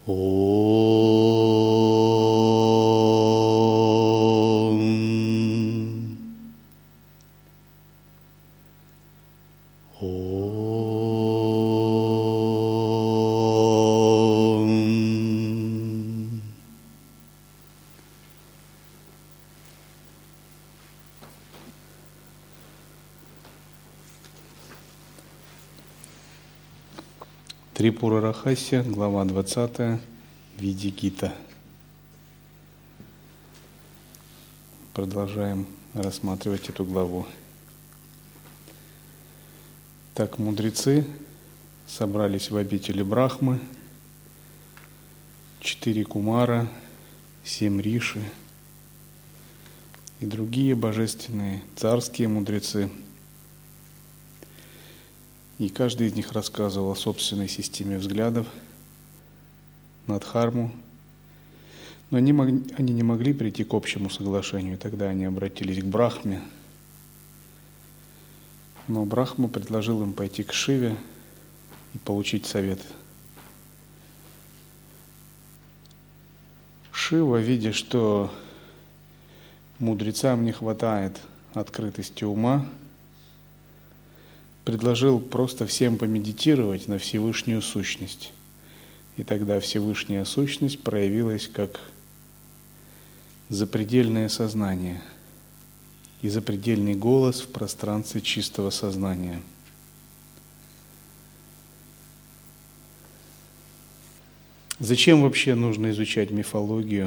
Трипура Рахасья, глава 20, Види-гита. Продолжаем рассматривать эту главу. Так, мудрецы собрались в обители Брахмы, 4 кумара, 7 риши и другие божественные царские мудрецы. И каждый из них рассказывал о собственной системе взглядов на Дхарму. Но они не могли прийти к общему соглашению, и тогда они обратились к Брахме. Но Брахма предложил им пойти к Шиве и получить совет. Шива, видя, что мудрецам не хватает открытости ума, предложил просто всем помедитировать на Всевышнюю Сущность. И тогда Всевышняя Сущность проявилась как запредельное сознание и запредельный голос в пространстве чистого сознания. Зачем вообще нужно изучать мифологию?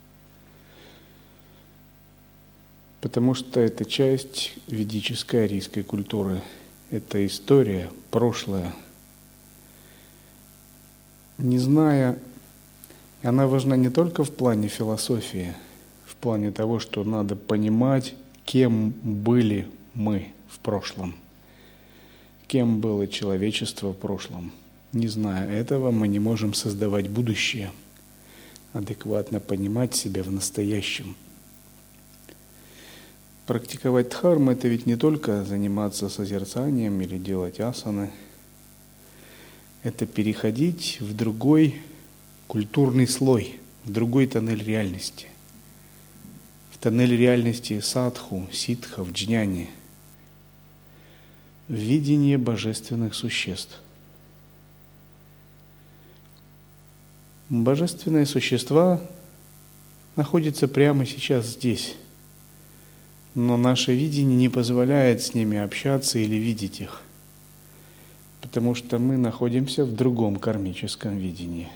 Потому что это часть ведической арийской культуры. Это история, прошлое. Не зная, она важна не только в плане философии, в плане того, что надо понимать, кем были мы в прошлом, кем было человечество в прошлом. Не зная этого, мы не можем создавать будущее, адекватно понимать себя в настоящем. Практиковать дхарму – это ведь не только заниматься созерцанием или делать асаны. Это переходить в другой культурный слой, в другой тоннель реальности. В тоннель реальности садху, ситхов, джняни. В видение божественных существ. Божественные существа находятся прямо сейчас здесь. Но наше видение не позволяет с ними общаться или видеть их, потому что мы находимся в другом кармическом видении.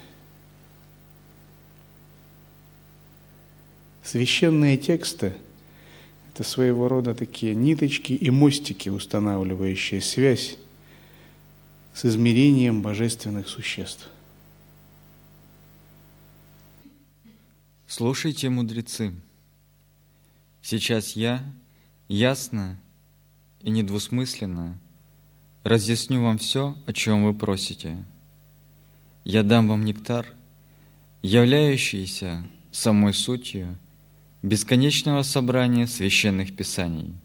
Священные тексты – это своего рода такие ниточки и мостики, устанавливающие связь с измерением божественных существ. Слушайте, мудрецы. Сейчас я ясно и недвусмысленно разъясню вам все, о чем вы просите. Я дам вам нектар, являющийся самой сутью бесконечного собрания священных писаний.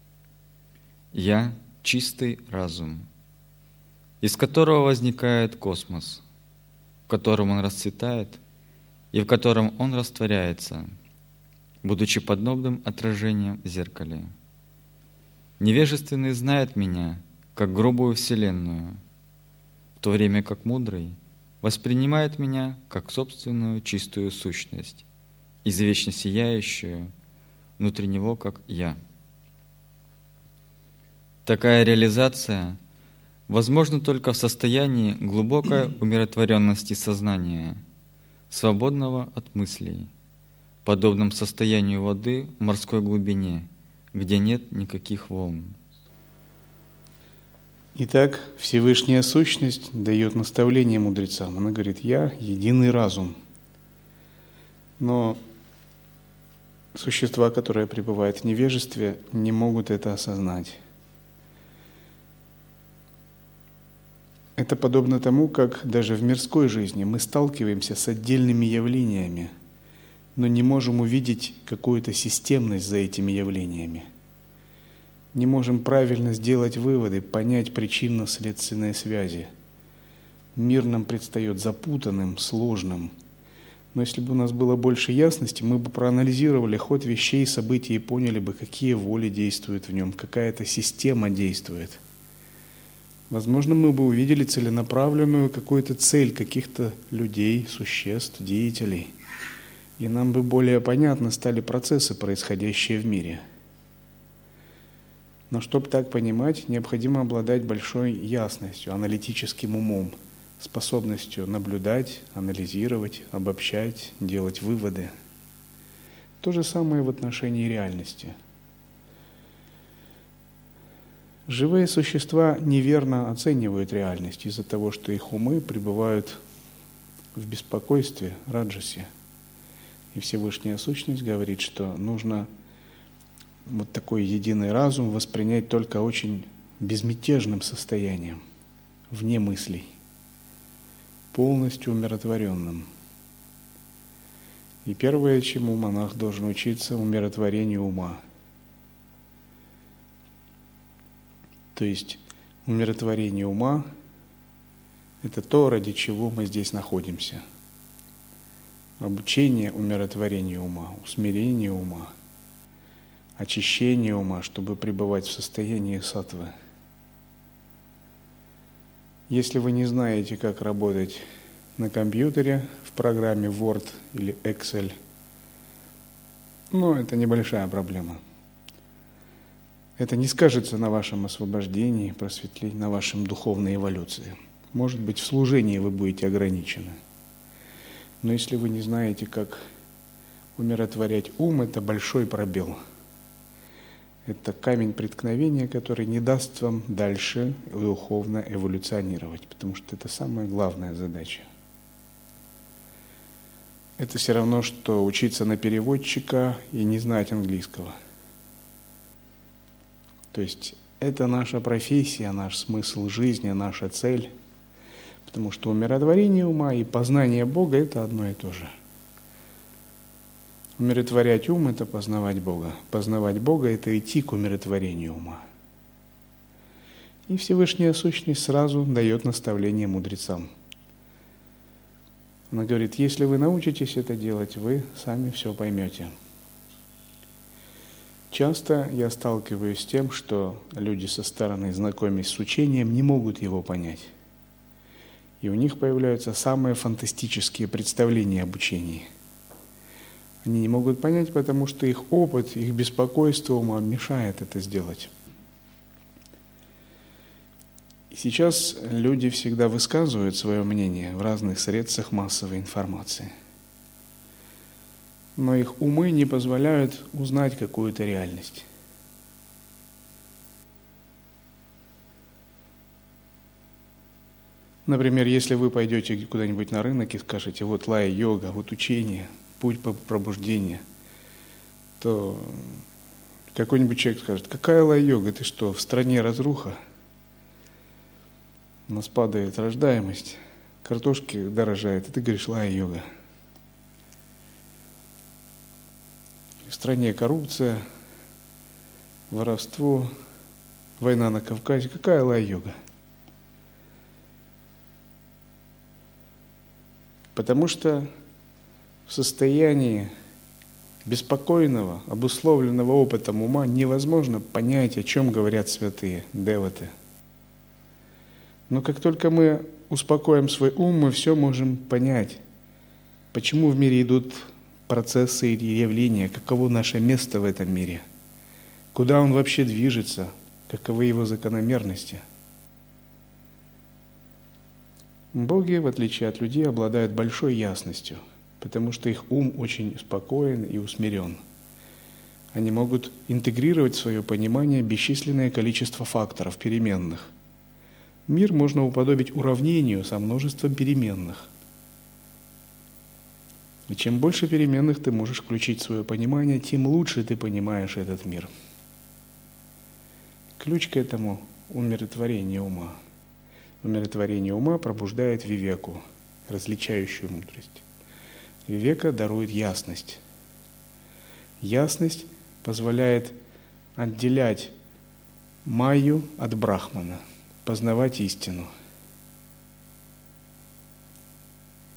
Я — чистый разум, из которого возникает космос, в котором он расцветает и в котором он растворяется, будучи подобным отражением в зеркале. Невежественный знает меня, как грубую вселенную, в то время как мудрый воспринимает меня как собственную чистую сущность, извечно сияющую внутри него, как я. Такая реализация возможна только в состоянии глубокой умиротворенности сознания, свободного от мыслей, подобном состоянию воды в морской глубине, где нет никаких волн. Итак, Всевышняя Сущность дает наставление мудрецам. Она говорит: «Я — единый разум». Но существа, которые пребывают в невежестве, не могут это осознать. Это подобно тому, как даже в мирской жизни мы сталкиваемся с отдельными явлениями, но не можем увидеть какую-то системность за этими явлениями. Не можем правильно сделать выводы, понять причинно-следственные связи. Мир нам предстает запутанным, сложным. Но если бы у нас было больше ясности, мы бы проанализировали ход вещей, событий и поняли бы, какие воли действуют в нем, какая-то система действует. Возможно, мы бы увидели целенаправленную какую-то цель каких-то людей, существ, деятелей. И нам бы более понятны стали процессы, происходящие в мире. Но чтобы так понимать, необходимо обладать большой ясностью, аналитическим умом, способностью наблюдать, анализировать, обобщать, делать выводы. То же самое в отношении реальности. Живые существа неверно оценивают реальность из-за того, что их умы пребывают в беспокойстве, раджасе. И Всевышняя Сущность говорит, что нужно вот такой единый разум воспринять только очень безмятежным состоянием, вне мыслей, полностью умиротворенным. И первое, чему монах должен учиться, умиротворению ума. То есть умиротворение ума – это то, ради чего мы здесь находимся. Обучение умиротворению ума, усмирение ума, очищение ума, чтобы пребывать в состоянии саттвы. Если вы не знаете, как работать на компьютере в программе Word или Excel, это небольшая проблема. Это не скажется на вашем освобождении, просветлении, на вашем духовной эволюции. Может быть, в служении вы будете ограничены. Но если вы не знаете, как умиротворять ум, это большой пробел. Это камень преткновения, который не даст вам дальше духовно эволюционировать, потому что это самая главная задача. Это все равно, что учиться на переводчика и не знать английского. То есть это наша профессия, наш смысл жизни, наша цель, потому что умиротворение ума и познание Бога – это одно и то же. Умиротворять ум – это познавать Бога. Познавать Бога – это идти к умиротворению ума. И Всевышняя Сущность сразу дает наставление мудрецам. Она говорит, если вы научитесь это делать, вы сами все поймете. Часто я сталкиваюсь с тем, что люди со стороны, знакомясь с учением, не могут его понять. И у них появляются самые фантастические представления об учении. Они не могут понять, потому что их опыт, их беспокойство ума мешает это сделать. И сейчас люди всегда высказывают свое мнение в разных средствах массовой информации. Но их умы не позволяют узнать какую-то реальность. Например, если вы пойдете куда-нибудь на рынок и скажете, вот лая-йога, вот учение, путь пробуждения, то какой-нибудь человек скажет, какая лая-йога, ты что, в стране разруха? У нас падает рождаемость, картошки дорожает, и ты говоришь лая-йога. В стране коррупция, воровство, война на Кавказе. Какая лая-йога? Потому что в состоянии беспокойного, обусловленного опытом ума невозможно понять, о чем говорят святые, деваты. Но как только мы успокоим свой ум, мы все можем понять, почему в мире идут процессы и явления, каково наше место в этом мире, куда он вообще движется, каковы его закономерности. Боги, в отличие от людей, обладают большой ясностью, потому что их ум очень спокоен и усмирен. Они могут интегрировать в свое понимание бесчисленное количество факторов, переменных. Мир можно уподобить уравнению со множеством переменных. И чем больше переменных ты можешь включить в свое понимание, тем лучше ты понимаешь этот мир. Ключ к этому – умиротворение ума. Умиротворение ума пробуждает вивеку, различающую мудрость. Вивека дарует ясность. Ясность позволяет отделять майю от брахмана, познавать истину.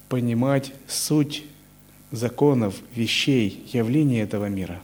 понимать суть законов, вещей, явлений этого мира.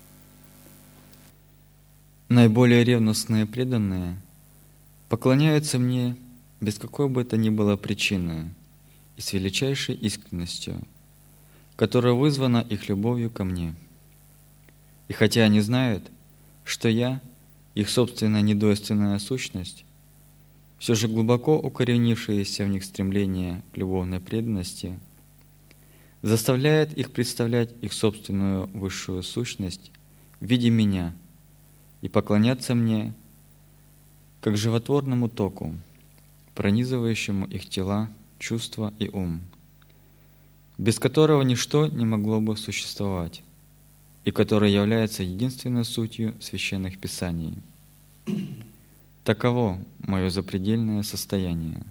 Наиболее ревностные преданные поклоняются мне без какой бы то ни было причины и с величайшей искренностью, которая вызвана их любовью ко мне. И хотя они знают, что я, их собственная недвойственная сущность, все же глубоко укоренившееся в них стремление к любовной преданности заставляет их представлять их собственную высшую сущность в виде меня и поклоняться мне как животворному току, пронизывающему их тела, чувства и ум, без которого ничто не могло бы существовать, и который является единственной сутью священных писаний. Таково мое запредельное состояние.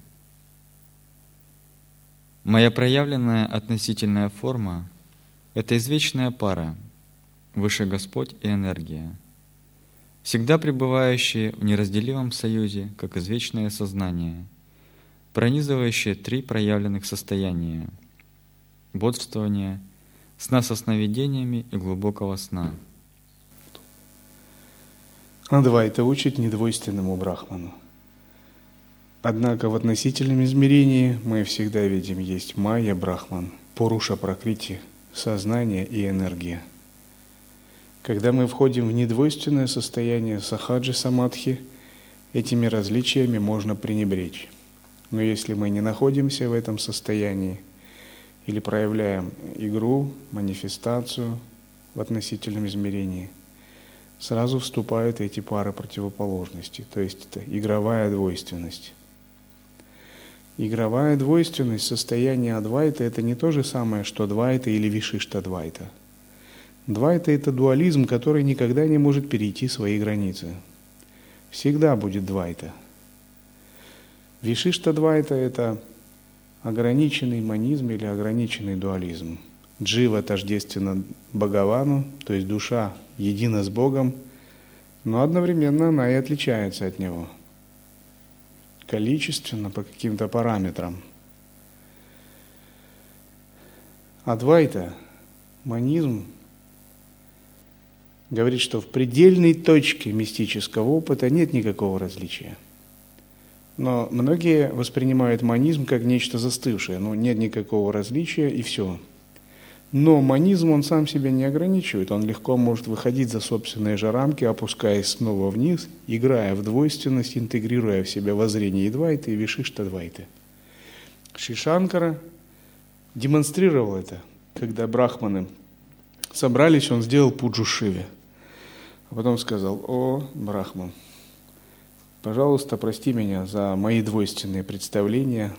Моя проявленная относительная форма — это извечная пара, Высший Господь и энергия, всегда пребывающие в неразделимом союзе, как извечное сознание, пронизывающее три проявленных состояния — бодрствования, сна со сновидениями и глубокого сна. Адвайта учит недвойственному брахману. Однако в относительном измерении мы всегда видим есть майя брахман, пуруша пракрити, сознание и энергия. Когда мы входим в недвойственное состояние сахаджи самадхи, этими различиями можно пренебречь. Но если мы не находимся в этом состоянии или проявляем игру, манифестацию в относительном измерении, сразу вступают эти пары противоположностей, то есть это игровая двойственность. Игровая двойственность состояния адвайта — это не то же самое, что двайта или вишишта-двайта. Двайта — это дуализм, который никогда не может перейти свои границы. Всегда будет двайта. Вишишта-двайта — это ограниченный манизм или ограниченный дуализм. Джива тождественно Бхагавану, то есть душа едина с Богом, но одновременно она и отличается от Него. Количественно, по каким-то параметрам. Адвайта, манизм, говорит, что в предельной точке мистического опыта нет никакого различия. Но многие воспринимают манизм как нечто застывшее, нет никакого различия и все. Но манизм, он сам себя не ограничивает, он легко может выходить за собственные же рамки, опускаясь снова вниз, играя в двойственность, интегрируя в себя воззрение и двайты, и вишишта-двайты. Шри Шанкара демонстрировал это, когда брахманы собрались, он сделал пуджу Шиве. А потом сказал: «О, брахман, пожалуйста, прости меня за мои двойственные представления».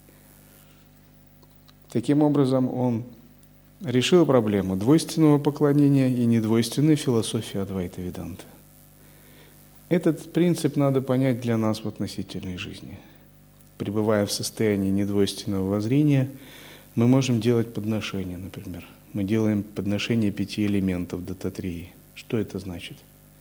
Таким образом, он решил проблему двойственного поклонения и недвойственной философии Адвайта Веданты. Этот принцип надо понять для нас в относительной жизни. Пребывая в состоянии недвойственного воззрения, мы можем делать подношения, например. Мы делаем подношение 5 элементов дататрии. Что это значит?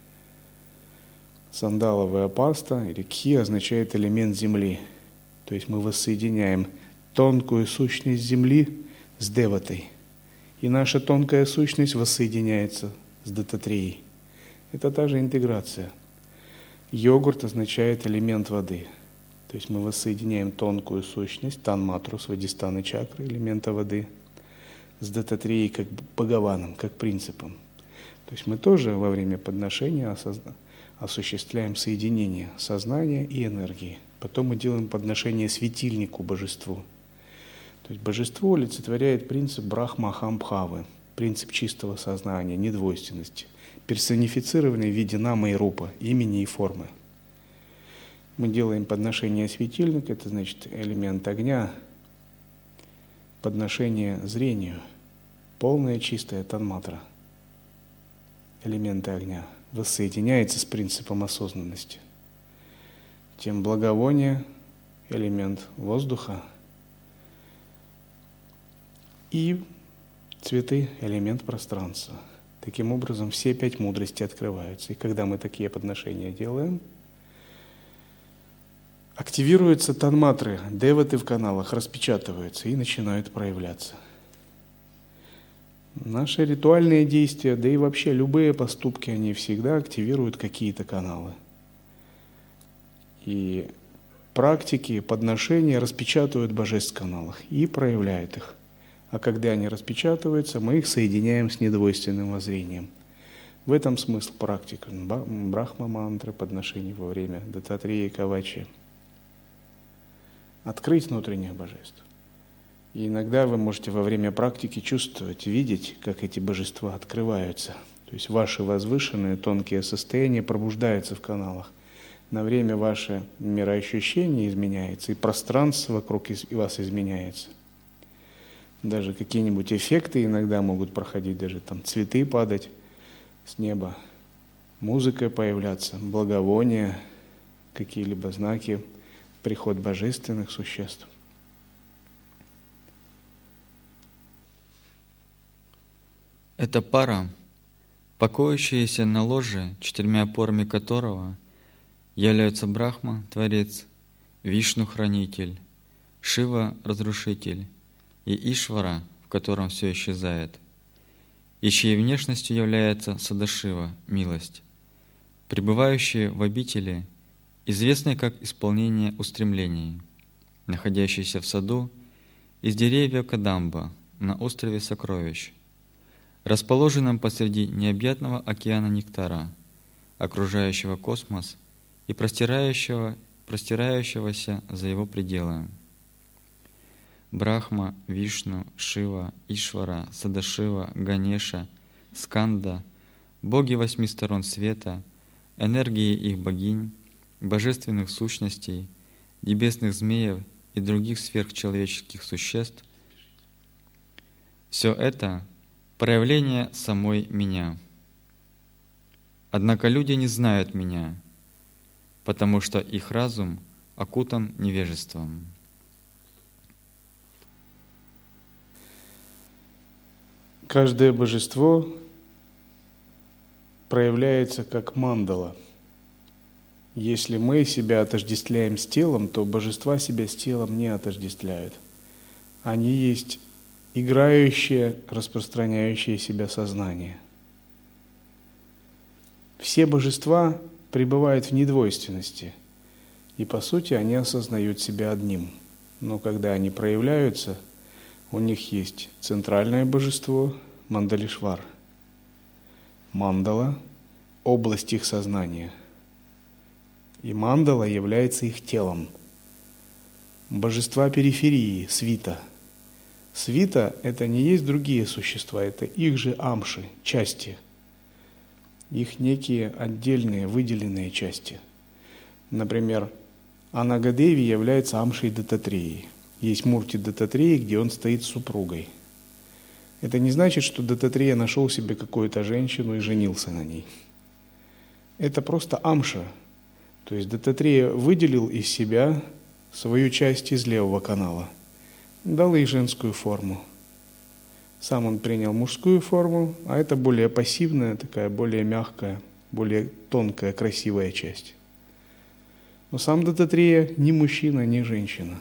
Сандаловая паста или кхи означает элемент земли. То есть мы воссоединяем тонкую сущность земли с деватой. И наша тонкая сущность воссоединяется с дататрией. Это та же интеграция. Йогурт означает элемент воды. То есть мы воссоединяем тонкую сущность, танматру, свадистаны чакры, элемента воды, с дататрией как бхагаваном, как принципом. То есть мы тоже во время подношения осуществляем соединение сознания и энергии. Потом мы делаем подношение светильнику, божеству. То есть божество олицетворяет принцип брахма-ахам-бхавы, принцип чистого сознания, недвойственности, персонифицированный в виде нама и рупа, имени и формы. Мы делаем подношение светильника, это значит элемент огня, подношение зрению, полная чистая танматра, элементы огня, воссоединяется с принципом осознанности. Тем благовоние, элемент воздуха, и цветы – элемент пространства. Таким образом, все 5 мудростей открываются. И когда мы такие подношения делаем, активируются танматры, деваты в каналах, распечатываются и начинают проявляться. Наши ритуальные действия, да и вообще любые поступки, они всегда активируют какие-то каналы. И практики, подношения распечатывают божеств в каналах и проявляют их. А когда они распечатываются, мы их соединяем с недвойственным воззрением. В этом смысл практик брахма-мантры, подношений во время Даттатрия и Кавачи. Открыть внутренних божеств. И иногда вы можете во время практики чувствовать, видеть, как эти божества открываются. То есть ваши возвышенные тонкие состояния пробуждаются в каналах. На время ваше мироощущение изменяется, и пространство вокруг вас изменяется. Даже какие-нибудь эффекты иногда могут проходить, даже там цветы падать с неба, музыка появляться, благовония, какие-либо знаки, приход божественных существ. Эта пара, покоящаяся на ложе, 4 опорами которого являются Брахма, Творец, Вишну, Хранитель, Шива, Разрушитель, и Ишвара, в котором все исчезает, и чьей внешностью является Садашива, милость, пребывающие в обители, известной как исполнение устремлений, находящейся в саду из деревьев Кадамба на острове Сокровищ, расположенном посреди необъятного океана нектара, окружающего космос и простирающегося за его пределы. Брахма, Вишну, Шива, Ишвара, Садашива, Ганеша, Сканда, боги 8 сторон света, энергии их богинь, божественных сущностей, небесных змеев и других сверхчеловеческих существ — все это — проявление самой Меня. Однако люди не знают Меня, потому что их разум окутан невежеством. Каждое божество проявляется как мандала. Если мы себя отождествляем с телом, то божества себя с телом не отождествляют. Они есть играющее, распространяющее себя сознание. Все божества пребывают в недвойственности, и по сути они осознают себя одним. Но когда они проявляются, у них есть центральное божество Мандалишвар, мандала – область их сознания, и мандала является их телом. Божества периферии – свита. Свита – это не есть другие существа, это их же амши, части, их некие отдельные, выделенные части. Например, Анагадеви является амшей Даттатреи. Есть мурти Даттатреи, где он стоит с супругой. Это не значит, что Даттатрея нашел себе какую-то женщину и женился на ней. Это просто амша. То есть Даттатрея выделил из себя свою часть из левого канала, дал ей женскую форму. Сам он принял мужскую форму, а это более пассивная, такая более мягкая, более тонкая, красивая часть. Но сам Даттатрея ни мужчина, ни женщина.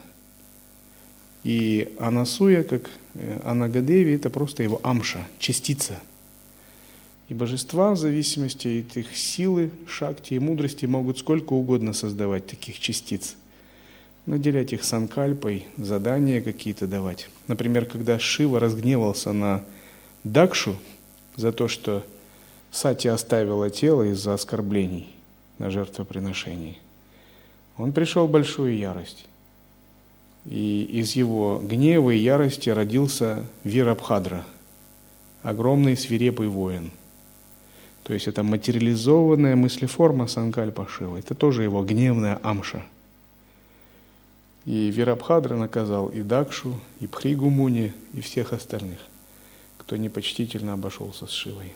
И Анасуя, как Анагадеви, это просто его амша, частица. И божества, в зависимости от их силы, шакти и мудрости, могут сколько угодно создавать таких частиц. Наделять их санкальпой, задания какие-то давать. Например, когда Шива разгневался на Дакшу за то, что Сати оставила тело из-за оскорблений на жертвоприношении, он пришел в большую ярость. И из его гнева и ярости родился Вирабхадра, огромный свирепый воин. То есть это материализованная мыслеформа санкальпа Шивы. Это тоже его гневная амша. И Вирабхадра наказал и Дакшу, и Пхригу Муни, и всех остальных, кто непочтительно обошелся с Шивой.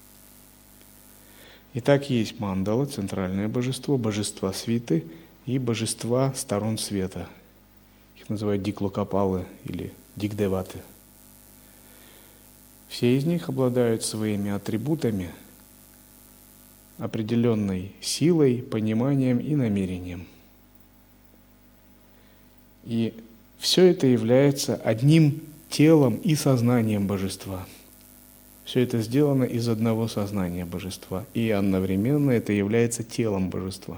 Итак, есть мандала, центральное божество, божества свиты и божества сторон света. Их называют диклокапалы или дикдеваты. Все из них обладают своими атрибутами, определенной силой, пониманием и намерением. И все это является одним телом и сознанием Божества. Все это сделано из одного сознания Божества, и одновременно это является телом Божества.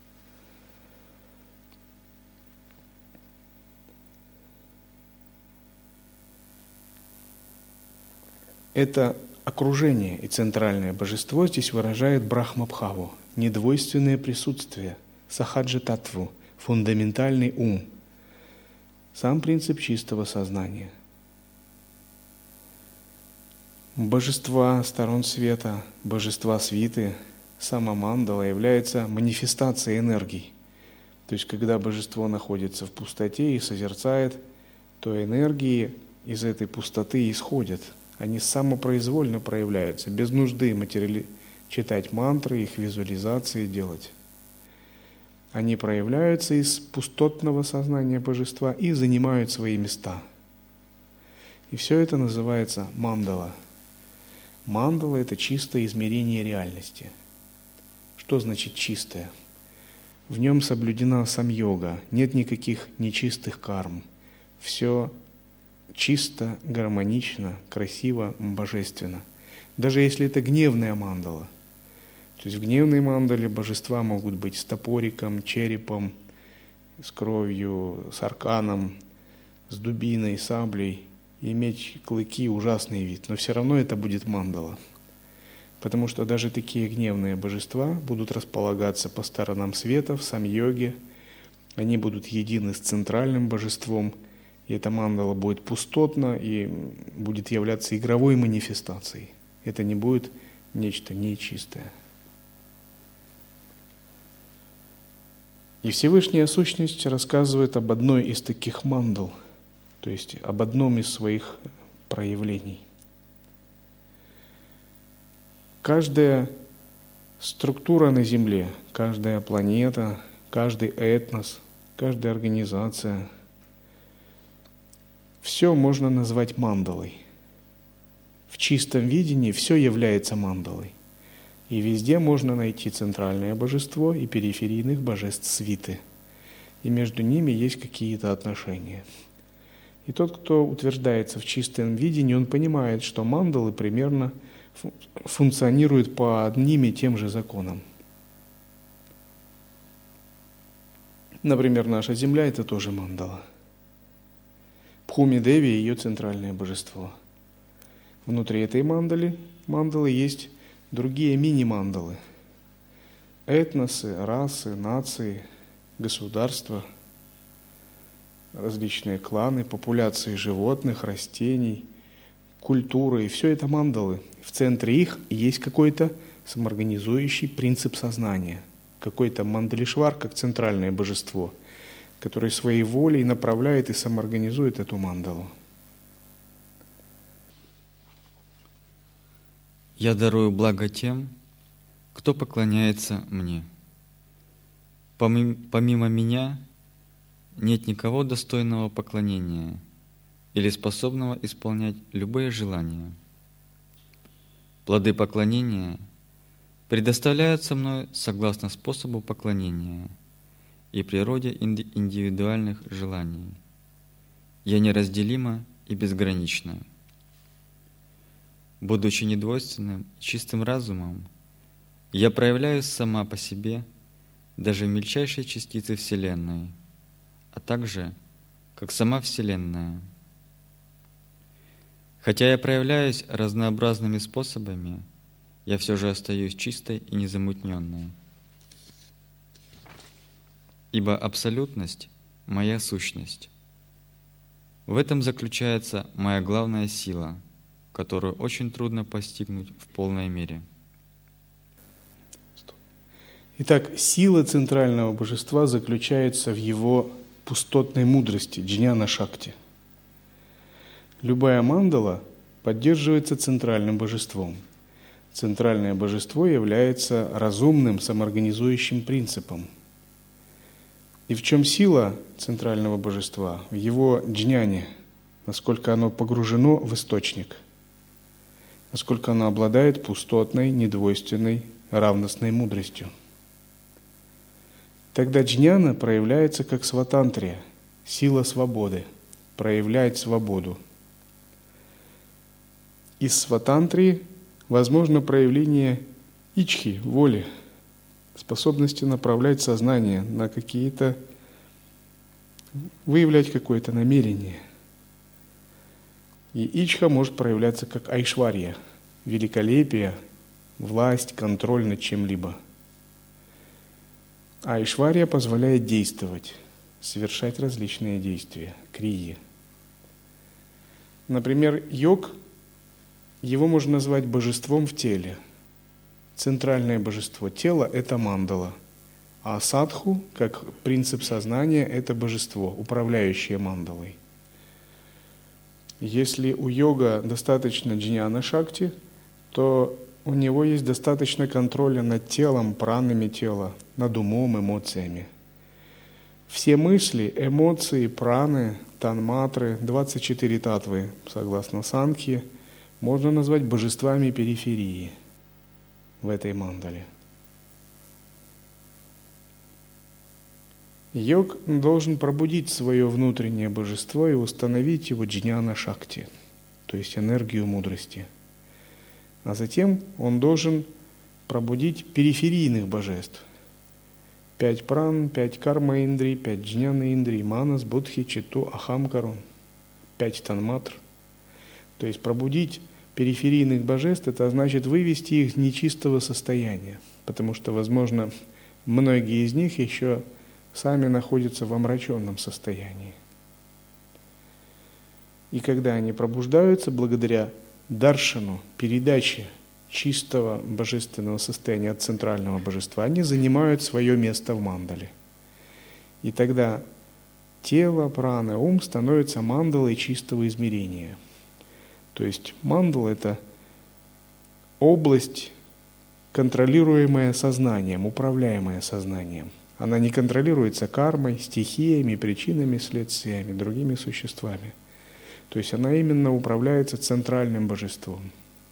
Это окружение и центральное божество здесь выражает Брахмабхаву, недвойственное присутствие, сахаджа-татву, фундаментальный ум, сам принцип чистого сознания. Божества сторон света, божества свиты, сама мандала является манифестацией энергий. То есть, когда божество находится в пустоте и созерцает, то энергии из этой пустоты исходят. Они самопроизвольно проявляются, без нужды читать мантры, их визуализации делать. Они проявляются из пустотного сознания божества и занимают свои места. И все это называется мандала. Мандала – это чистое измерение реальности. Что значит чистое? В нем соблюдена самьога, нет никаких нечистых карм. Все чисто, гармонично, красиво, божественно. Даже если это гневная мандала. То есть в гневной мандале божества могут быть с топориком, черепом, с кровью, с арканом, с дубиной, саблей, и иметь клыки, ужасный вид. Но все равно это будет мандала. Потому что даже такие гневные божества будут располагаться по сторонам света, в самьоге. Они будут едины с центральным божеством. И эта мандала будет пустотна и будет являться игровой манифестацией. Это не будет нечто нечистое. И Всевышняя Сущность рассказывает об одной из таких мандал, то есть об одном из своих проявлений. Каждая структура на Земле, каждая планета, каждый этнос, каждая организация – все можно назвать мандалой. В чистом видении все является мандалой. И везде можно найти центральное божество и периферийных божеств свиты. И между ними есть какие-то отношения. И тот, кто утверждается в чистом видении, он понимает, что мандалы примерно функционируют по одним и тем же законам. Например, наша Земля – это тоже мандала. Бхуми-деви – ее центральное божество. Внутри этой мандалы есть другие мини-мандалы. Этносы, расы, нации, государства, различные кланы, популяции животных, растений, культуры. И все это мандалы. В центре их есть какой-то самоорганизующий принцип сознания. Какой-то мандалишвар, как центральное божество, который своей волей направляет и самоорганизует эту мандалу. Я дарую благо тем, кто поклоняется мне. Помимо меня нет никого достойного поклонения или способного исполнять любые желания. Плоды поклонения предоставляются мной согласно способу поклонения и природе индивидуальных желаний. Я неразделима и безгранична. Будучи недвойственным и чистым разумом, я проявляюсь сама по себе даже в мельчайшей частице Вселенной, а также как сама Вселенная. Хотя я проявляюсь разнообразными способами, я все же остаюсь чистой и незамутненной. Ибо абсолютность – моя сущность. В этом заключается моя главная сила, которую очень трудно постигнуть в полной мере. Итак, сила центрального божества заключается в его пустотной мудрости, джняна-шакти. Любая мандала поддерживается центральным божеством. Центральное божество является разумным самоорганизующим принципом. И в чем сила центрального божества? В его джняне, насколько оно погружено в источник, насколько оно обладает пустотной, недвойственной, равностной мудростью. Тогда джняна проявляется как сватантрия, сила свободы, проявлять свободу. Из сватантрии возможно проявление ичхи, воли, способности направлять сознание на какие-то, выявлять какое-то намерение. И ичха может проявляться как айшварья, великолепие, власть, контроль над чем-либо. А айшварья позволяет действовать, совершать различные действия, крии. Например, йог, его можно назвать божеством в теле. Центральное божество тела – это мандала, а садху, как принцип сознания, это божество, управляющее мандалой. Если у йога достаточно джняна шакти, то у него есть достаточно контроля над телом, пранами тела, над умом, эмоциями. Все мысли, эмоции, праны, танматры, 24 татвы, согласно Санхье, можно назвать божествами периферии в этой мандале. Йог должен пробудить свое внутреннее божество и установить его джняна шакти, то есть энергию мудрости. А затем он должен пробудить периферийных божеств. 5 пран, 5 карма-индрий, 5 джняна-индрий, манас, будхи, читу, ахамкару, 5 танматр. То есть пробудить периферийных божеств – это значит вывести их из нечистого состояния, потому что, возможно, многие из них еще сами находятся в омраченном состоянии. И когда они пробуждаются благодаря даршану, передаче чистого божественного состояния от центрального божества, они занимают свое место в мандале. И тогда тело, прана, ум становятся мандалой чистого измерения. То есть мандала – это область, контролируемая сознанием, управляемая сознанием. Она не контролируется кармой, стихиями, причинами, следствиями, другими существами. То есть она именно управляется центральным божеством.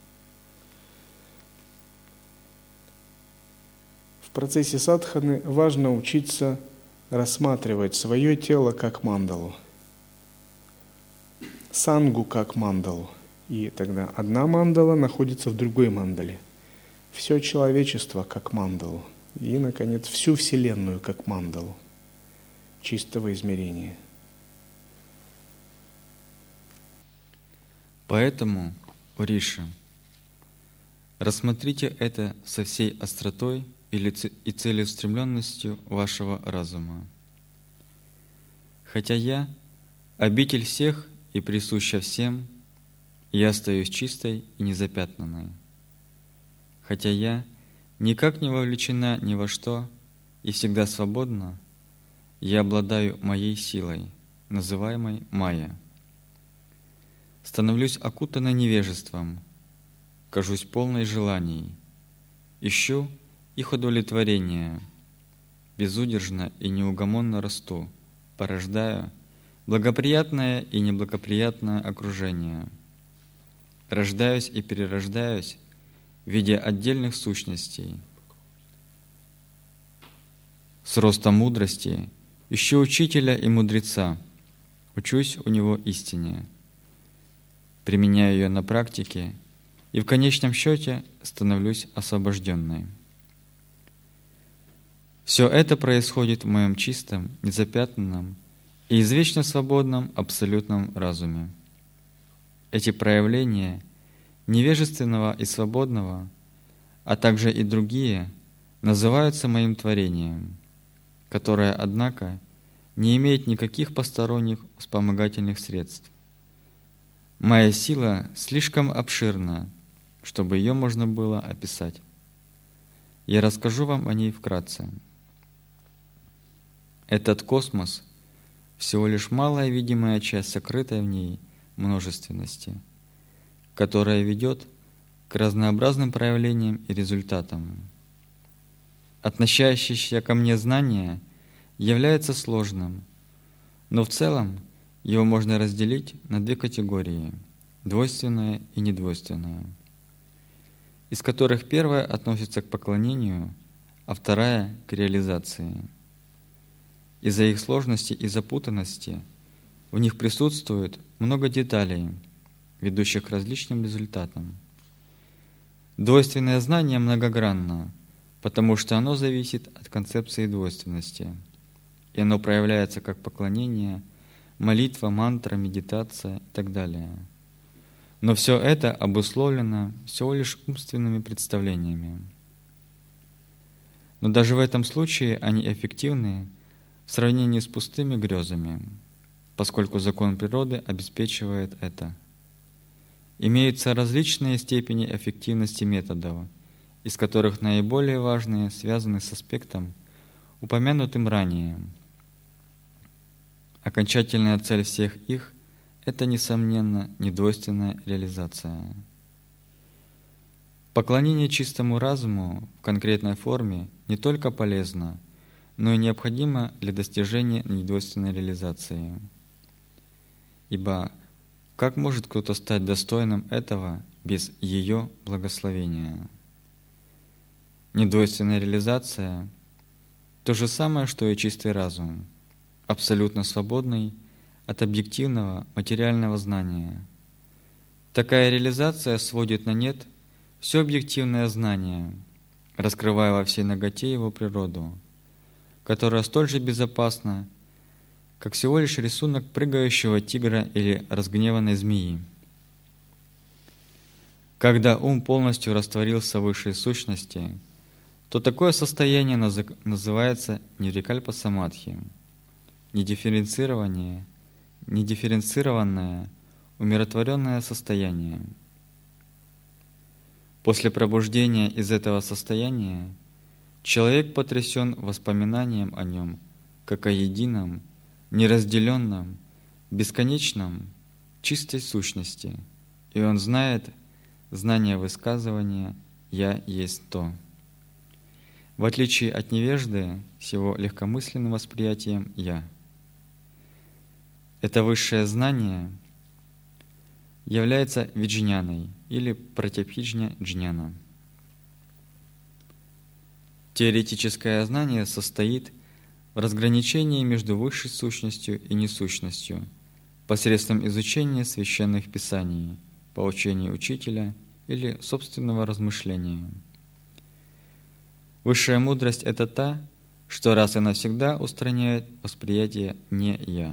В процессе садханы важно учиться рассматривать свое тело как мандалу, сангу как мандалу. И тогда одна мандала находится в другой мандале. Все человечество как мандалу. И, наконец, всю Вселенную как мандалу чистого измерения. Поэтому, о Риши, рассмотрите это со всей остротой и целеустремленностью вашего разума. Хотя я – обитель всех и присуща всем, я остаюсь чистой и незапятнанной. Хотя я никак не вовлечена ни во что и всегда свободна, я обладаю моей силой, называемой майя. Становлюсь окутанной невежеством, кажусь полной желаний, ищу их удовлетворения, безудержно и неугомонно расту, порождаю благоприятное и неблагоприятное окружение. Рождаюсь и перерождаюсь в виде отдельных сущностей. С ростом мудрости ищу учителя и мудреца, учусь у него истине, применяю ее на практике и в конечном счете становлюсь освобожденной. Все это происходит в моем чистом, незапятнанном и извечно свободном абсолютном разуме. Эти проявления невежественного и свободного, а также и другие, называются моим творением, которое, однако, не имеет никаких посторонних вспомогательных средств. Моя сила слишком обширна, чтобы ее можно было описать. Я расскажу вам о ней вкратце. Этот космос – всего лишь малая видимая часть сокрытой в ней множественности, которая ведет к разнообразным проявлениям и результатам. Относящееся ко мне знание является сложным, но в целом его можно разделить на две категории – двойственное и недвойственное, из которых первая относится к поклонению, а вторая – к реализации. из-за их сложности и запутанности в них присутствует много деталей, ведущих к различным результатам. Двойственное знание многогранно, потому что оно зависит от концепции двойственности, и оно проявляется как поклонение, молитва, мантра, медитация и так далее. Но все это обусловлено всего лишь умственными представлениями. Но даже в этом случае они эффективны в сравнении с пустыми грезами, поскольку закон природы обеспечивает это. Имеются различные степени эффективности методов, из которых наиболее важные связаны с аспектом, упомянутым ранее. Окончательная цель всех их – это, несомненно, недвойственная реализация. Поклонение чистому разуму в конкретной форме не только полезно, но и необходимо для достижения недвойственной реализации. Ибо как может кто-то стать достойным этого без ее благословения? Недвойственная реализация – то же самое, что и чистый разум, абсолютно свободный от объективного материального знания. Такая реализация сводит на нет все объективное знание, раскрывая во всей наготе его природу, которая столь же безопасна, как всего лишь рисунок прыгающего тигра или разгневанной змеи. Когда ум полностью растворился в высшей сущности, то такое состояние называется нирвикальпа самадхи, недифференцированное, умиротворенное состояние. После пробуждения из этого состояния человек потрясен воспоминанием о нем, как о едином, неразделенном, бесконечном, чистой сущности, и он знает знание высказывания «Я есть то». В отличие от невежды с его легкомысленным восприятием «я». Это высшее знание является виджняной или пратипхиджня джняна. Теоретическое знание состоит в разграничении между высшей сущностью и несущностью посредством изучения священных писаний, по учению учителя или собственного размышления. Высшая мудрость – это та, что раз и навсегда устраняет восприятие «не я».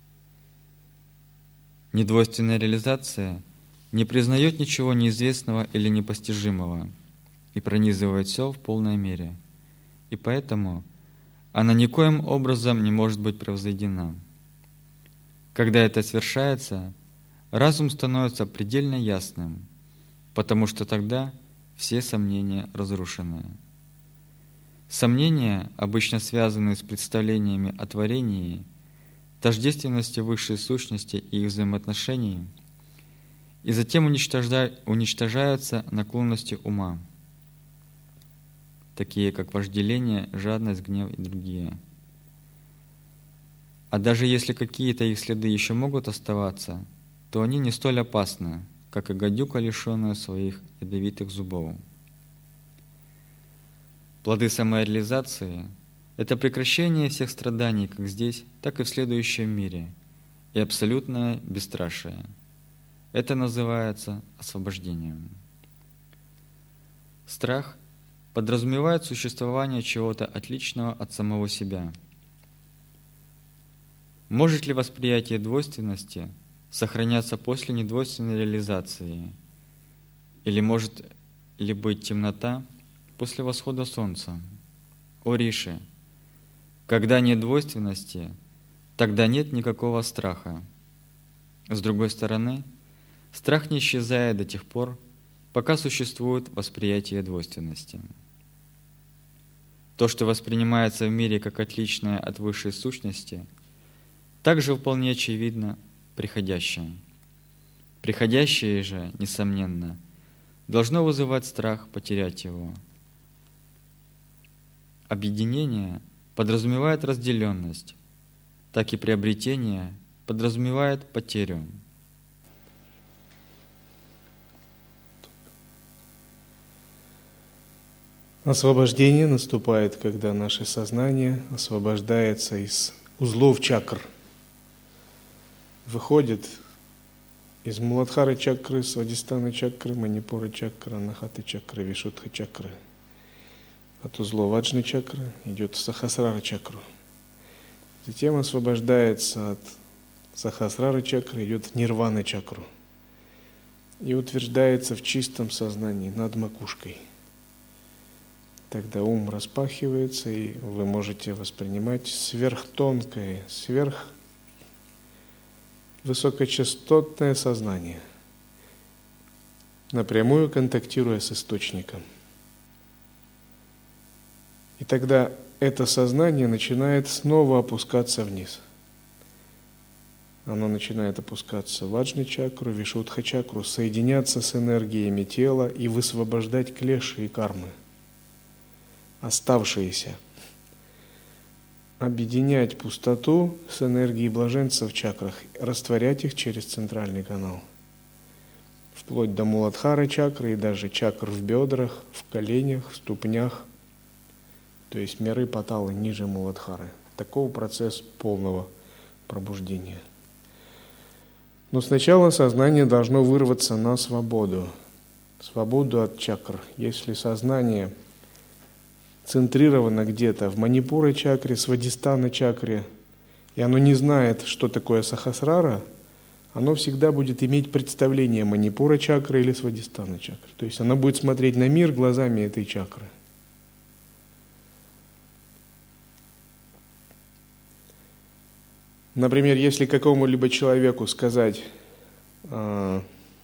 Недвойственная реализация не признает ничего неизвестного или непостижимого и пронизывает все в полной мере, и поэтому она никоим образом не может быть превзойдена. Когда это свершается, разум становится предельно ясным, потому что тогда все сомнения разрушены. Сомнения, обычно связанные с представлениями о творении, тождественности высшей сущности и их взаимоотношений, и затем уничтожаются наклонности ума, такие как вожделение, жадность, гнев и другие. А даже если какие-то их следы еще могут оставаться, то они не столь опасны, как и гадюка, лишенная своих ядовитых зубов. Плоды самореализации – это прекращение всех страданий как здесь, так и в следующем мире, и абсолютное бесстрашие. Это называется освобождением. Страх подразумевает существование чего-то отличного от самого себя. Может ли восприятие двойственности сохраняться после недвойственной реализации? Или может ли быть темнота после восхода солнца? О Риши, когда нет двойственности, тогда нет никакого страха. С другой стороны, страх не исчезает до тех пор, пока существует восприятие двойственности. То, что воспринимается в мире как отличное от высшей сущности, также вполне очевидно приходящее. Приходящее же, несомненно, должно вызывать страх потерять его. Объединение подразумевает разделенность, так и приобретение подразумевает потерю. Освобождение наступает, когда наше сознание освобождается из узлов чакр, выходит из Муладхары чакры, Свадхистхана чакры, Манипура чакры, Анахаты чакры, Вишудха чакры. От узлов Аджны чакры идет в Сахасрара чакру. Затем освобождается от Сахасрара чакры, идет в Нирвана чакру и утверждается в чистом сознании над макушкой. Тогда ум распахивается, и вы можете воспринимать сверхтонкое, сверхвысокочастотное сознание, напрямую контактируя с источником. И тогда это сознание начинает снова опускаться вниз. Оно начинает опускаться в Аджны чакру, Вишудха чакру, соединяться с энергиями тела и высвобождать клеши и кармы, оставшиеся, объединять пустоту с энергией блаженства в чакрах, растворять их через центральный канал, вплоть до Муладхары чакры и даже чакр в бедрах, в коленях, в ступнях, то есть миры паталы ниже Муладхары. Таков процесс полного пробуждения. Но сначала сознание должно вырваться на свободу от чакр. Если сознание центрировано где-то в Манипура чакре, Свадхистхана чакре, и оно не знает, что такое Сахасрара, оно всегда будет иметь представление Манипура чакры или Свадхистхана чакры. То есть оно будет смотреть на мир глазами этой чакры. Например, если какому-либо человеку сказать о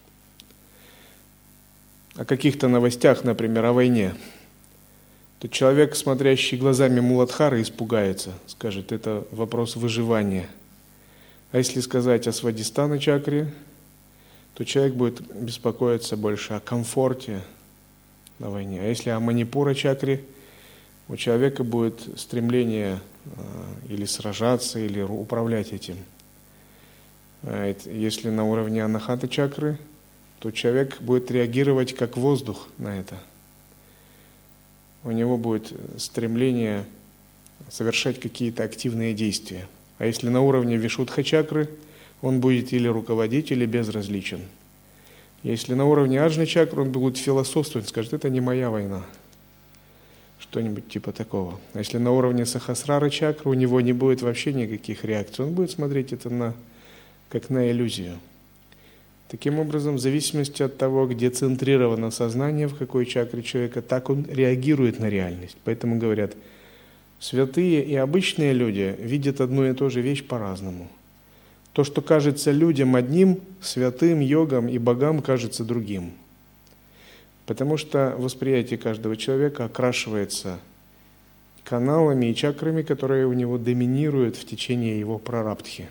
каких-то новостях, например, о войне, то человек, смотрящий глазами Муладхары, испугается, скажет, это вопрос выживания. А если сказать о Свадхистхана чакре, то человек будет беспокоиться больше о комфорте на войне. А если о Манипура чакре, у человека будет стремление или сражаться, или управлять этим. Если на уровне Анахата чакры, то человек будет реагировать как воздух на это. У него будет стремление совершать какие-то активные действия. А если на уровне Вишудха чакры, он будет или руководить, или безразличен. Если на уровне Аджны чакры, он будет философствовать, скажет, это не моя война. Что-нибудь типа такого. А если на уровне Сахасрара чакры, у него не будет вообще никаких реакций, он будет смотреть это как на иллюзию. Таким образом, в зависимости от того, где центрировано сознание, в какой чакре человека, так он реагирует на реальность. Поэтому говорят, святые и обычные люди видят одну и ту же вещь по-разному. То, что кажется людям одним, святым, йогам и богам кажется другим. Потому что восприятие каждого человека окрашивается каналами и чакрами, которые у него доминируют в течение его прарабдхи.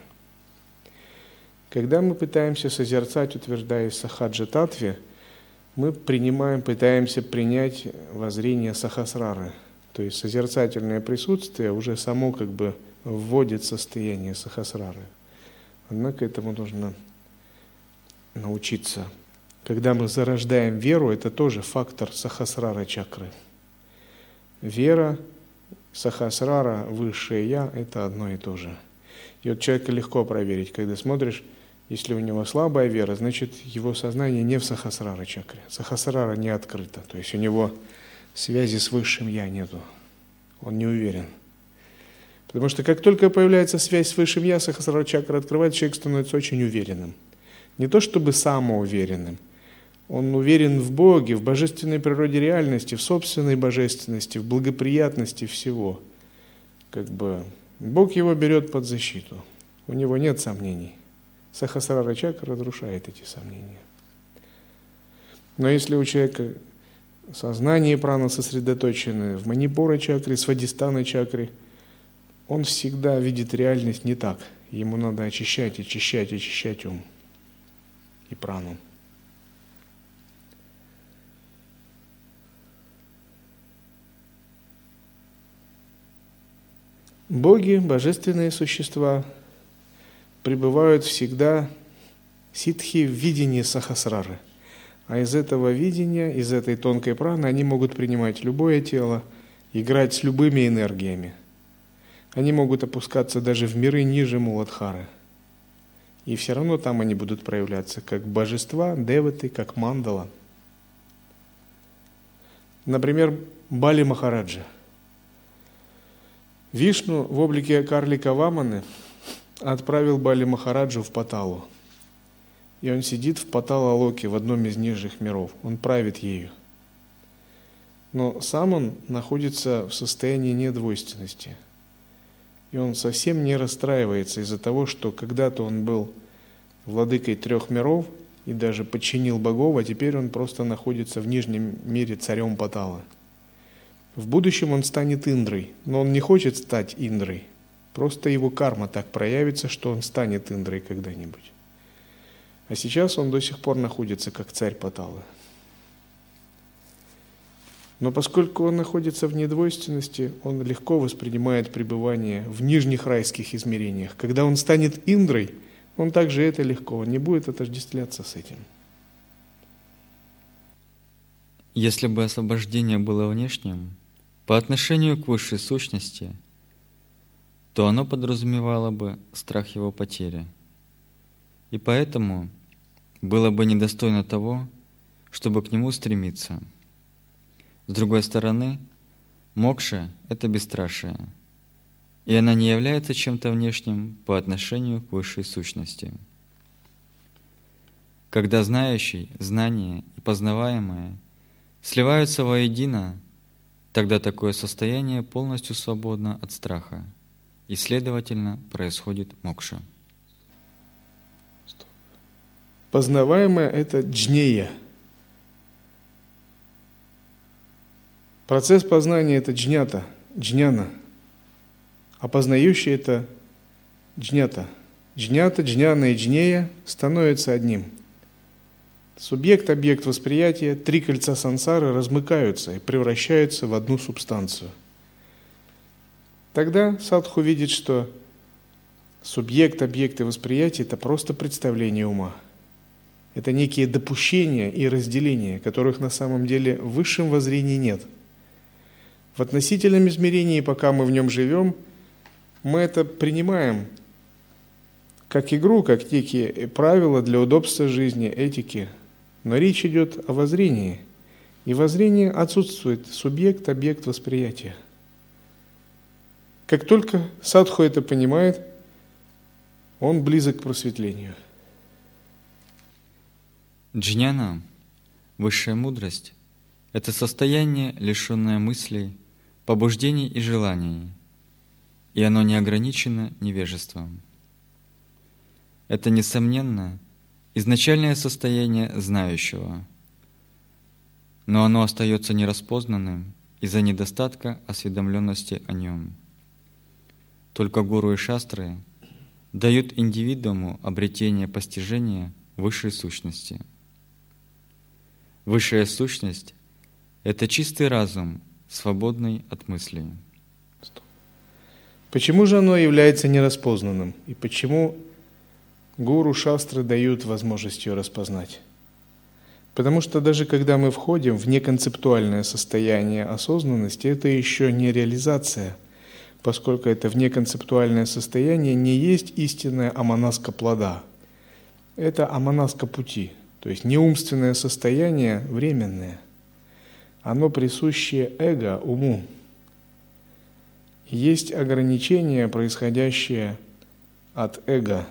Когда мы пытаемся созерцать, утверждаясь в сахаджа-татве, мы пытаемся принять воззрение сахасрары. То есть созерцательное присутствие уже само как бы вводит в состояние сахасрары. Однако этому нужно научиться. Когда мы зарождаем веру, это тоже фактор сахасрара чакры. Вера, сахасрара, высшее Я – это одно и то же. И вот человека легко проверить, когда смотришь, если у него слабая вера, значит его сознание не в сахасрара чакре. Сахасрара не открыта, то есть у него связи с высшим Я нету, он не уверен. Потому что как только появляется связь с высшим Я, сахасрара чакра открывается, человек становится очень уверенным. Не то чтобы самоуверенным, он уверен в Боге, в божественной природе реальности, в собственной божественности, в благоприятности всего. Как бы Бог его берет под защиту, у него нет сомнений. Сахасрара чакра разрушает эти сомнения. Но если у человека сознание и прана сосредоточены в Манипура чакре, Свадхистхана чакре, он всегда видит реальность не так. Ему надо очищать ум и прану. Боги, божественные существа, пребывают всегда ситхи в видении сахасрары. А из этого видения, из этой тонкой праны они могут принимать любое тело, играть с любыми энергиями. Они могут опускаться даже в миры ниже Муладхары. И все равно там они будут проявляться как божества, деваты, как мандала. Например, Бали Махараджа. Вишну в облике карлика Ваманы отправил Бали Махараджу в Паталу. И он сидит в Патала-локе, в одном из нижних миров. Он правит ею. Но сам он находится в состоянии недвойственности. И он совсем не расстраивается из-за того, что когда-то он был владыкой 3 миров и даже подчинил богов, а теперь он просто находится в нижнем мире царем Патала. В будущем он станет Индрой, но он не хочет стать Индрой. Просто его карма так проявится, что он станет Индрой когда-нибудь. А сейчас он до сих пор находится как царь Паталы. Но поскольку он находится в недвойственности, он легко воспринимает пребывание в нижних райских измерениях. Когда он станет Индрой, он также это легко, он не будет отождествляться с этим. Если бы освобождение было внешним, по отношению к высшей сущности, то оно подразумевало бы страх его потери. И поэтому было бы недостойно того, чтобы к нему стремиться. С другой стороны, мокша — это бесстрашие, и она не является чем-то внешним по отношению к высшей сущности. Когда знающий, знание и познаваемое сливаются воедино, тогда такое состояние полностью свободно от страха, и, следовательно, происходит мокша. Познаваемое – это джнея. Процесс познания – это джнята, джняна. А познающий – это джнята. Джнята, джняна и джнея становятся одним. Субъект, объект восприятия, 3 кольца сансары размыкаются и превращаются в одну субстанцию. Тогда садху видит, что субъект, объект и восприятие – это просто представление ума. Это некие допущения и разделения, которых на самом деле в высшем воззрении нет. В относительном измерении, пока мы в нем живем, мы это принимаем как игру, как некие правила для удобства жизни, этики. Но речь идет о воззрении. И воззрение отсутствует субъект, объект восприятия. Как только садху это понимает, он близок к просветлению. Джняна, высшая мудрость, это состояние, лишенное мыслей, побуждений и желаний, и оно не ограничено невежеством. Это, несомненно, изначальное состояние знающего, но оно остается нераспознанным из-за недостатка осведомленности о нем. Только гуру и шастры дают индивидууму обретение постижения высшей сущности. Высшая сущность — это чистый разум, свободный от мыслей. Почему же оно является нераспознанным? И почему гуру, шастры дают возможность ее распознать? Потому что даже когда мы входим в неконцептуальное состояние осознанности, это еще не реализация, поскольку это внеконцептуальное состояние не есть истинная аманаска плода. Это аманаска пути, то есть неумственное состояние временное. Оно присуще эго, уму. Есть ограничения, происходящие от эго.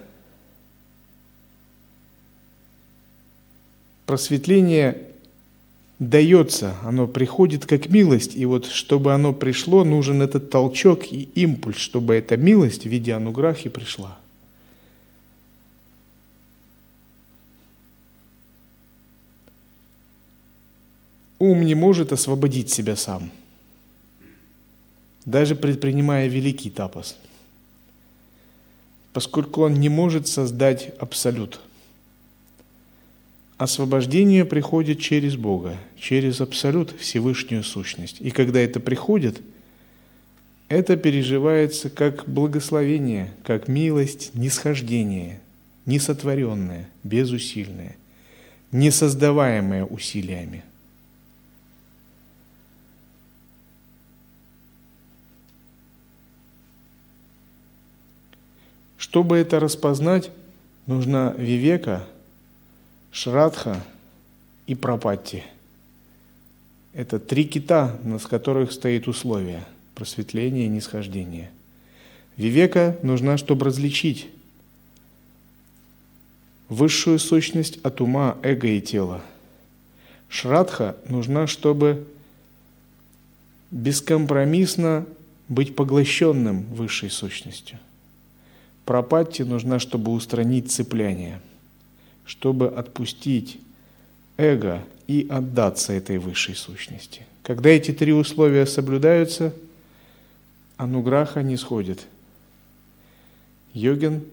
Просветление дается, оно приходит как милость, и вот чтобы оно пришло, нужен этот толчок и импульс, чтобы эта милость в виде ануграхи пришла. Ум не может освободить себя сам, даже предпринимая великий тапас, поскольку он не может создать абсолют. Освобождение приходит через Бога, через абсолют, Всевышнюю сущность. И когда это приходит, это переживается как благословение, как милость, нисхождение, несотворенное, безусильное, не создаваемое усилиями. Чтобы это распознать, нужна вивека, шрадха и прапатти. Это 3 кита, на которых стоит условие просветления и нисхождения. Вивека нужна, чтобы различить высшую сущность от ума, эго и тела. Шрадха нужна, чтобы бескомпромиссно быть поглощенным высшей сущностью. Прапатти нужна, чтобы устранить цепляние, чтобы отпустить эго и отдаться этой высшей сущности. Когда эти 3 условия соблюдаются, ануграха не сходит. Йогин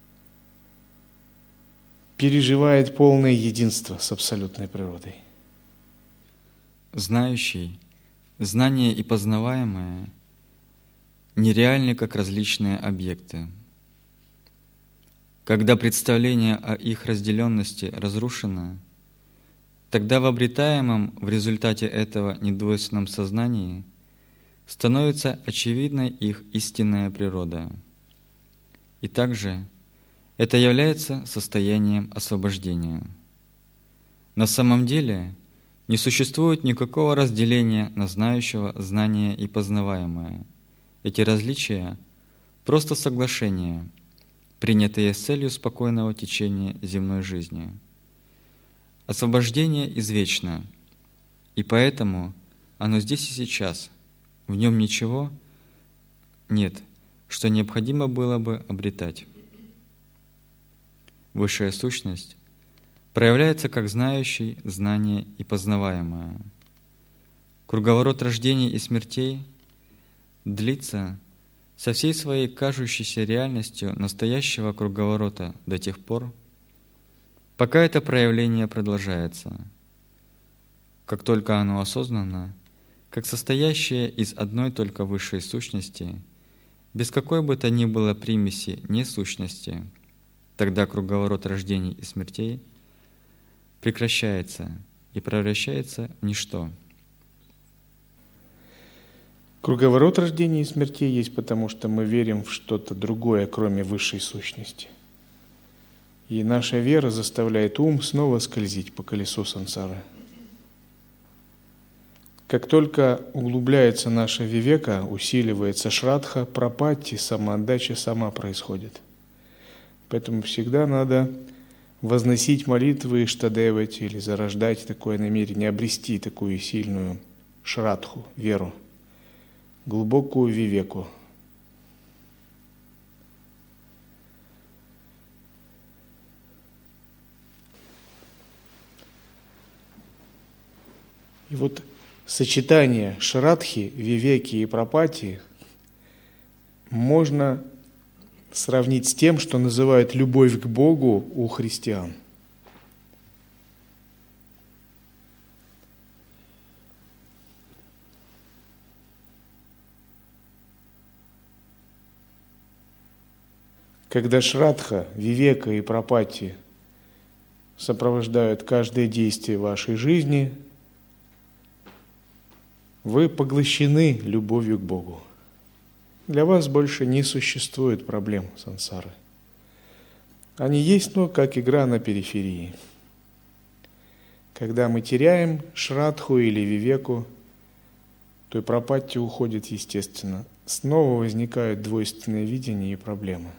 переживает полное единство с абсолютной природой. Знающий, знание и познаваемое нереальны как различные объекты. Когда представление о их разделенности разрушено, тогда в обретаемом в результате этого недвойственном сознании становится очевидной их истинная природа. И также это является состоянием освобождения. На самом деле не существует никакого разделения на знающего, знание и познаваемое. Эти различия – просто соглашения, принятые с целью спокойного течения земной жизни. Освобождение извечно, и поэтому оно здесь и сейчас. В нем ничего нет, что необходимо было бы обретать. Высшая сущность проявляется как знающий, знание и познаваемое. Круговорот рождений и смертей длится со всей своей кажущейся реальностью настоящего круговорота до тех пор, пока это проявление продолжается. Как только оно осознанно, как состоящее из одной только высшей сущности, без какой бы то ни было примеси несущности, тогда круговорот рождений и смертей прекращается и превращается в ничто. Круговорот рождения и смертей есть потому, что мы верим в что-то другое, кроме высшей сущности. И наша вера заставляет ум снова скользить по колесу сансары. Как только углубляется наша вивека, усиливается шрадха, прапатти, самоотдача сама происходит. Поэтому всегда надо возносить молитвы иштадевати или зарождать такое намерение, обрести такую сильную шрадху, веру, глубокую вивеку. И вот сочетание шрадхи, вивеки и прапатти можно сравнить с тем, что называют любовь к Богу у христиан. Когда шрадха, вивека и прапатти сопровождают каждое действие вашей жизни, вы поглощены любовью к Богу. Для вас больше не существует проблем сансары. Они есть, но как игра на периферии. Когда мы теряем шрадху или вивеку, то и прапатти уходит естественно. Снова возникают двойственные видения и проблемы.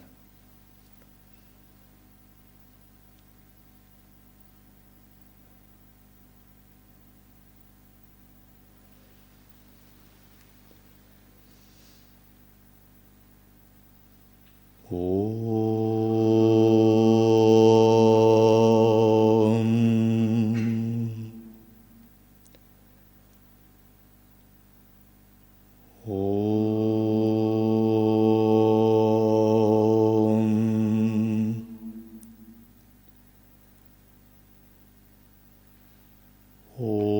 Om